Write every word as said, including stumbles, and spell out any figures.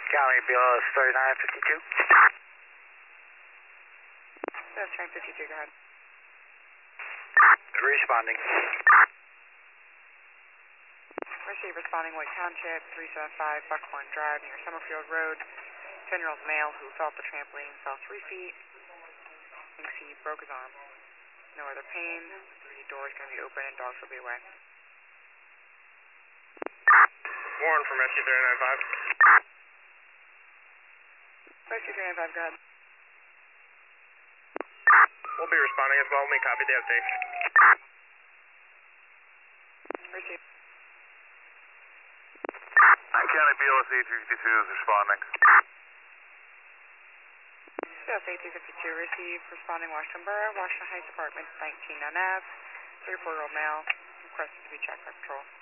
County B L S thirty-nine fifty-two. That's train fifty-two, go ahead. Responding. Receive responding White Township, three seventy-five Buckhorn Drive near Summerfield Road. ten-year-old male who fell off the trampoline, fell three feet. Thinks he broke his arm. No other pain. The door is going to be open and dogs will be away. Warren from S C three ninety-five. S C three ninety-five, go ahead. We'll be responding as well. Let me copy the update. Receive. County B L S A three fifty-two is responding. B L S A three fifty-two, receive. Responding Washington Borough, Washington Heights Apartments, nineteen on Ave. thirty-four-year-old male requested to be checked by patrol.